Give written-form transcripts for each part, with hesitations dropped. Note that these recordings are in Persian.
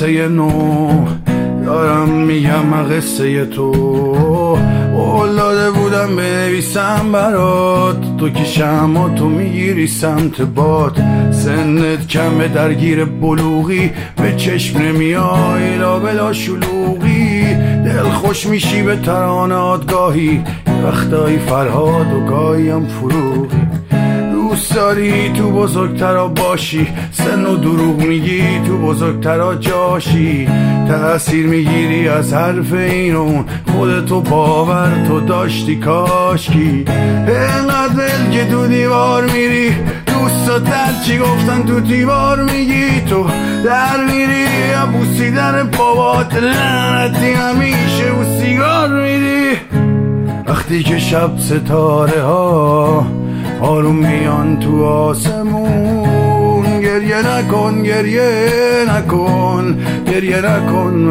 قصه نو دارم میگم قصه تو. قول داده بودم بنویسم برات، تو که شمع تو میگیری سمت باد. سنت کمه درگیر بلوغی، به چشم نمیای لا بلا شلوغی. دل خوش میشی به ترانات گاهی، وقتایی فرهاد و گاهی هم فروغی. دوست داری تو بزرگترا باشی، سن و دروغ میگی تو بزرگترا جاشی. تأثیر میگیری از حرف این اون، خودتو باور تو داشتی کاشکی. اینقدر دل که تو دیوار میری، دوستا در چی گفتن تو دیوار میگی. تو در میری یا بوسیدن بابات، لعنتی همیشه و سیگار میری. وقتی که شب ستاره ها آروم میان تو آسمون، گریه نکن گریه نکن گریه نکن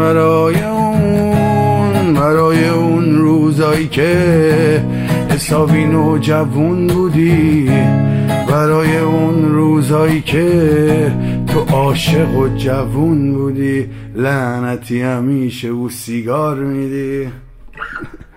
برای اون روزایی که حسابی نوجوون بودی. برای اون روزایی که تو عاشق و جوون بودی. لعنتی همیشه و سیگار میدی.